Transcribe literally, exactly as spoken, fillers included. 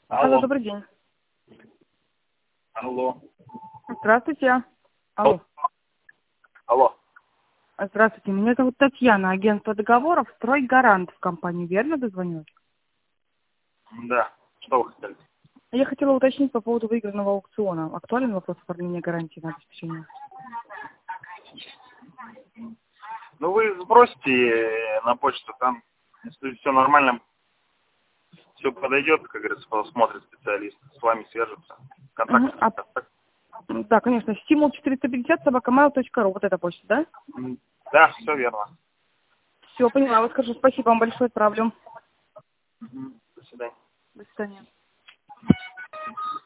Алло, Алло. добрый день. Алло. Здравствуйте. Алло. Алло. Здравствуйте, меня зовут Татьяна, агентство договоров «Стройгарант» в компании. Верно дозвонилась? Да. Что вы хотели? Я хотела уточнить по поводу выигранного аукциона. Актуален вопрос оформления гарантии на обеспечение? Ну, вы сбросьте на почту, там, если все нормально, все подойдет, как говорится, посмотрит специалист, с вами свяжется. Угу. Контакт. А, контакт. да, конечно. стимул четыреста пятьдесят собака mail точка ру. Вот эта почта, да? М, Да, все верно. Все, поняла. Вот скажу, спасибо вам большое, отправлю. Мгм. До свидания. До свидания.